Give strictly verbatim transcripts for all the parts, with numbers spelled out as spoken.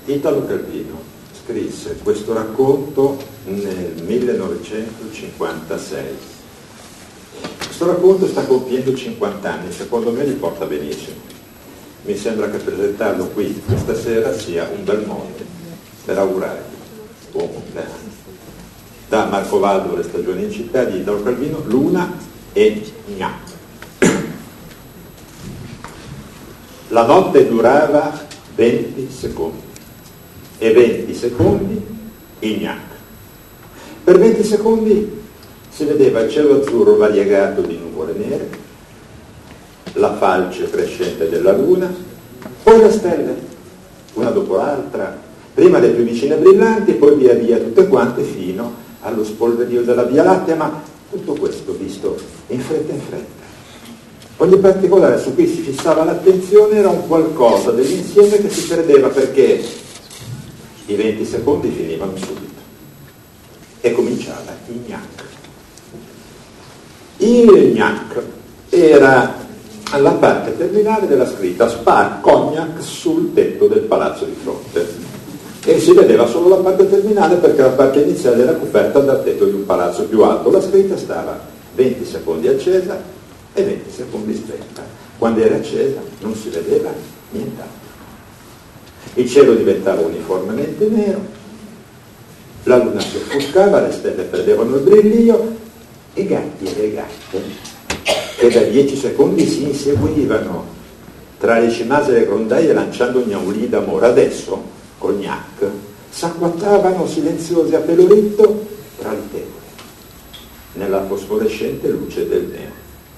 Italo Calvino scrisse questo racconto nel millenovecentocinquantasei. Questo racconto sta compiendo cinquanta anni, secondo me li porta benissimo. Mi sembra che presentarlo qui questa sera sia un bel modo per augurargli buon compleanno. Da Marco Valdo, Le stagioni in città, di Italo Calvino, Luna e Gnac. La notte durava venti secondi e venti secondi Gnac. Per venti secondi si vedeva il cielo azzurro variegato di nuvole nere, la falce crescente della luna, poi le stelle, una dopo l'altra, prima le più vicine brillanti, poi via via tutte quante fino allo spolverio della Via Lattea, ma tutto questo visto in fretta in fretta. Ogni particolare su cui si fissava l'attenzione era un qualcosa dell'insieme che si perdeva, perché i venti secondi finivano subito e cominciava il Gnac. Il Gnac era alla parte terminale della scritta Spar Cognac sul tetto del palazzo di fronte, e si vedeva solo la parte terminale perché la parte iniziale era coperta dal tetto di un palazzo più alto. La scritta stava venti secondi accesa e venti secondi spenta. Quando era accesa non si vedeva nient'altro. Il cielo diventava uniformemente nero, la luna si offuscava, le stelle perdevano il brillio, i gatti e le gatte, che da dieci secondi si inseguivano tra le cimase e le grondaie lanciando gnaulì d'amore, adesso, col Gnac, s'acquattavano silenziosi a pelo ritto tra le tegole, nella fosforescente luce del neo.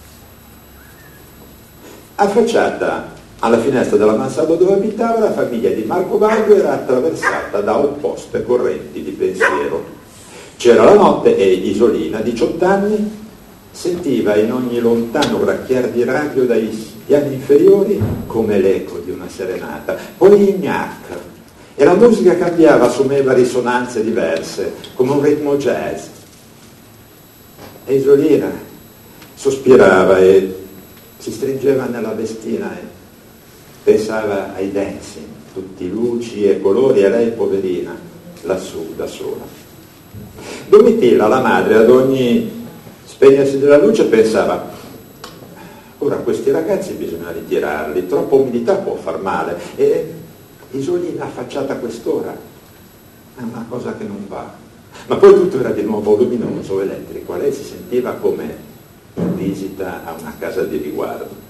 Affacciata alla finestra della mansarda dove abitava, la famiglia di Marco Valdo era attraversata da opposte correnti di pensiero. C'era la notte e Isolina, diciotto anni, sentiva in ogni lontano gracchiar di radio dai piani inferiori come l'eco di una serenata. Poi il Gnac, e la musica cambiava, assumeva risonanze diverse, come un ritmo jazz. E Isolina sospirava e si stringeva nella vestina e pensava ai dancing, tutti luci e colori, e lei, poverina, lassù da sola. Domitilla, la madre, ad ogni spegnersi della luce pensava: ora questi ragazzi bisogna ritirarli, troppa umidità può far male. E Isolina affacciata a quest'ora è una cosa che non va. Ma poi tutto era di nuovo luminoso, elettrico, lei si sentiva come in visita a una casa di riguardo.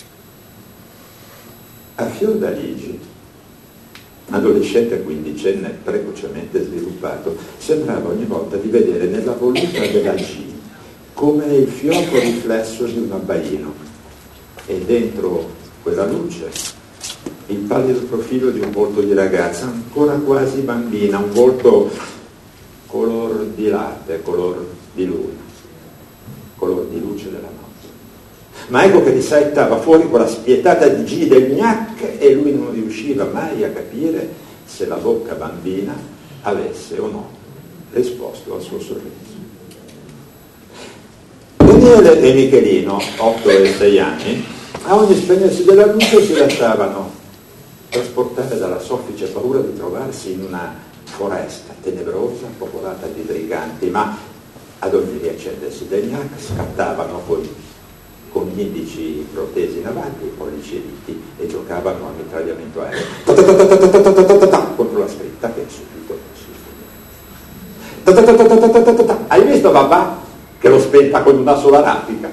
A Fiordaligi, adolescente quindicenne precocemente sviluppato, sembrava ogni volta di vedere nella voluta della G come il fioco riflesso di un abbaino, e dentro quella luce il pallido profilo di un volto di ragazza ancora quasi bambina, un volto color di latte, color di luna, color di luce della notte. Ma ecco che risaltava fuori quella spietata di G del Gnac, e lui non riusciva mai a capire se la bocca bambina avesse o no risposto al suo sorriso. Daniele e Michelino, otto e sei anni, a ogni spegnersi della luce si lasciavano trasportare dalla soffice paura di trovarsi in una foresta tenebrosa popolata di briganti, ma ad ogni riaccendersi del Gnac scattavano poi con gli indici protesi in avanti, i pollici ritti, e giocavano a mitragliamento aereo contro la scritta che subito si. Hai visto papà che l'ho spenta con una sola raffica?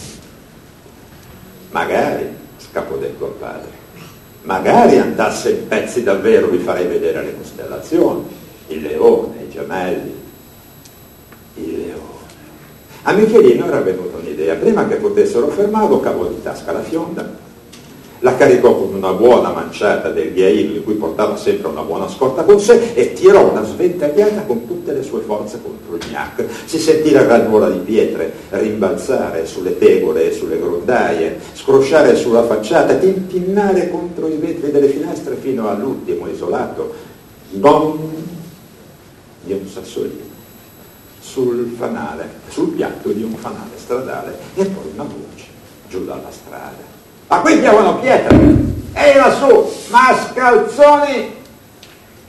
Magari, scappò detto al padre, magari andasse in pezzi davvero, vi farei vedere le costellazioni, il leone, i gemelli, il leone. A Michelino era venuta un'idea: prima che potessero fermarlo, cavò di tasca la fionda, la caricò con una buona manciata del ghiaino di cui portava sempre una buona scorta con sé, e tirò una sventagliata con tutte le sue forze contro il Gnac. Si sentì la granuola di pietre rimbalzare sulle tegole e sulle grondaie, scrosciare sulla facciata, tintinnare contro i vetri delle finestre fino all'ultimo isolato gong di un sassolino sul fanale, sul piatto di un fanale stradale, e poi una voce giù dalla strada: ma qui piovano pietre, e lassù mascalzoni.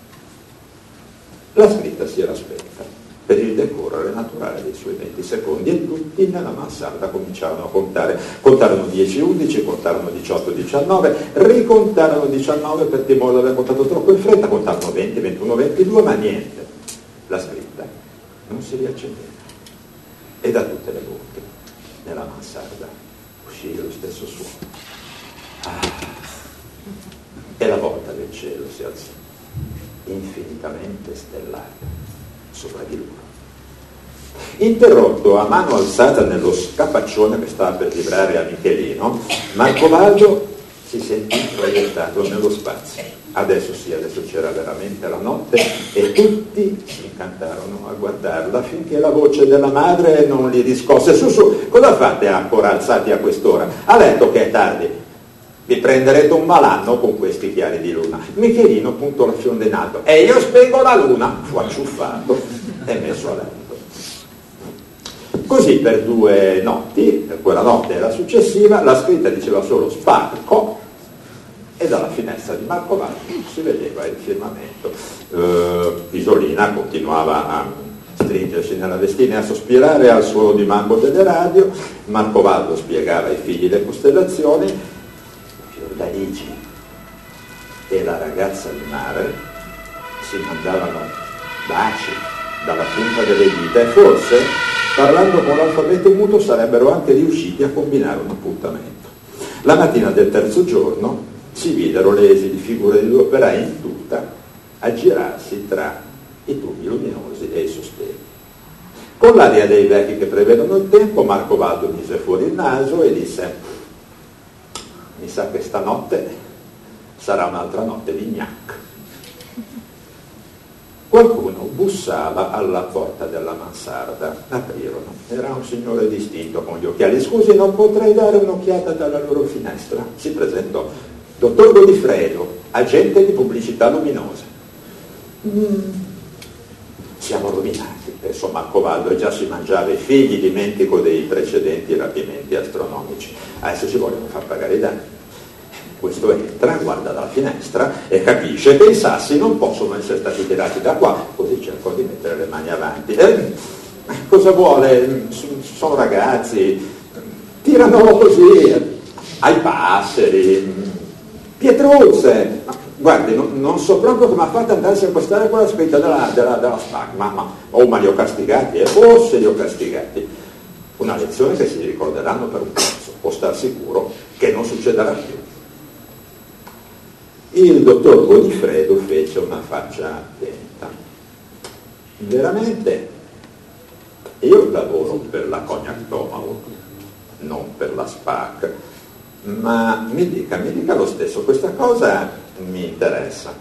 La scritta si era spenta per il decorrere naturale dei suoi venti secondi e tutti nella mansarda cominciarono a contare. Contarono dieci undici, contarono diciotto diciannove, ricontarono diciannove per timore di aver contato troppo in fretta, contarono venti ventuno ventidue, ma niente. La scritta non si riaccendeva. E da tutte le bocche, nella mansarda, uscì lo stesso suono. Ah. E la volta del cielo si alzò, infinitamente stellata, sopra di loro. Interrotto a mano alzata nello scapaccione che stava per vibrare a Michelino, Marcobaldo si sentì proiettato nello spazio. Adesso sì, adesso c'era veramente la notte e tutti si incantarono a guardarla finché la voce della madre non li riscosse. Su, su, cosa fate ancora alzati a quest'ora? A letto che è tardi. Vi prenderete un malanno con questi chiari di luna. Michelino puntò la fionda in alto. E io spengo la luna. Fu acciuffato e messo a letto. Così per due notti, per quella notte e la successiva, la scritta diceva solo spacco e dalla finestra di Marcobaldo si vedeva il firmamento. Uh, Isolina continuava a stringersi nella vestina e a sospirare al suono di mambo delle radio. Marcobaldo spiegava ai figli le costellazioni. Fiordalici e la ragazza di mare si mandavano baci dalla punta delle dita e forse, parlando con l'alfabeto muto, sarebbero anche riusciti a combinare un appuntamento. La mattina del terzo giorno si videro le esili figure di due operai in tuta aggirarsi tra i tubi luminosi e i sostegni. Con l'aria dei vecchi che prevedono il tempo, Marcobaldo mise fuori il naso e disse: mi sa che stanotte sarà un'altra notte di gnac. Qualcuno bussava alla porta della mansarda. Aprirono. Era un signore distinto con gli occhiali. Scusi, non potrei dare un'occhiata dalla loro finestra? Si presentò. Dottor Godifredo, agente di pubblicità luminosa. Mm. Siamo rovinati, pensò Marcobaldo, e già si mangiava i figli, dimentico dei precedenti rapimenti astronomici. Adesso ci vogliono far pagare i danni. Questo entra, guarda dalla finestra e capisce che i sassi non possono essere stati tirati da qua, così cercò di mettere le mani avanti. Eh, cosa vuole? Sono ragazzi, tirano così ai passeri, pietruzze. Ma, guardi, non, non so proprio come ha fatto ad andarsi a accostare quella scritta della, della, della SPAC, ma, ma, oh, ma li ho castigati, e eh, forse li ho castigati. Una lezione che si ricorderanno per un pezzo, può star sicuro che non succederà più. Il dottor Godifredo fece una faccia attenta. Veramente, io lavoro per la Cognac Tomahawk, non per la SPAC, ma mi dica, mi dica lo stesso, questa cosa mi interessa.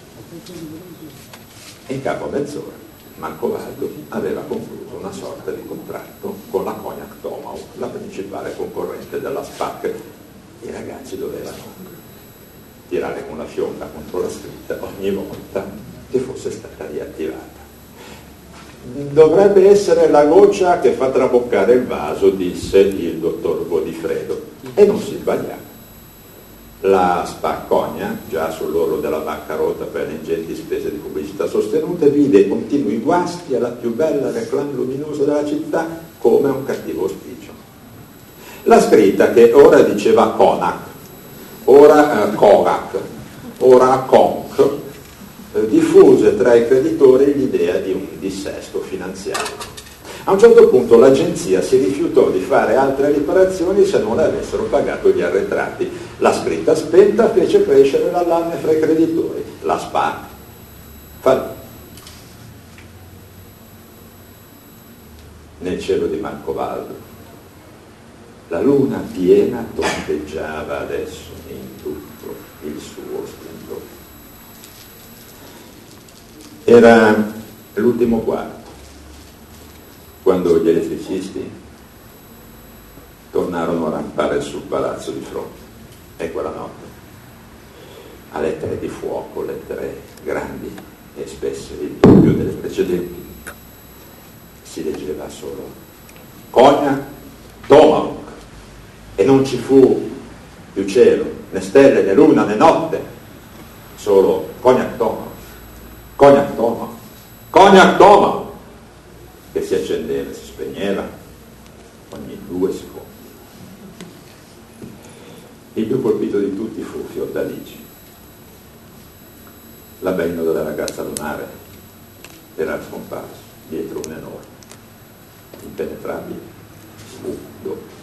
In capo a mezz'ora Marcobaldo aveva concluso una sorta di contratto con la Cognac Tomahawk, la principale concorrente della SPAC. I ragazzi dovevano tirare con la fionda contro la scritta ogni volta che fosse stata riattivata. Dovrebbe essere la goccia che fa traboccare il vaso, disse il dottor Godifredo, e non si sbagliava. La Spaccogna, già sull'orlo della bancarotta per le ingenti spese di pubblicità sostenute, vide continui guasti alla più bella reclame luminosa della città come un cattivo auspicio. La scritta, che ora diceva Conac, ora eh, Korak, ora Conc, eh, diffuse tra i creditori l'idea di un dissesto finanziario. A un certo punto l'agenzia si rifiutò di fare altre riparazioni se non le avessero pagato gli arretrati. La scritta spenta fece crescere l'allarme fra i creditori. La SPAC fallì. Nel cielo di Marcobaldo la luna piena tondeggiava adesso in tutto il suo splendore. Era l'ultimo quarto, quando gli elettricisti tornarono a rampare sul palazzo di fronte. E quella notte, a lettere di fuoco, lettere grandi e spesse, il doppio delle precedenti, si leggeva solo Cognac Tomahawk. E non ci fu più cielo, né stelle, né luna, né notte, solo Cognac Tomahawk, Cognac Tomahawk, cognac che si accendeva e si spegneva ogni due secondi. Il più colpito di tutti fu Fiordalici, l'abbello della ragazza lunare era scomparso dietro un enorme, impenetrabile scudo.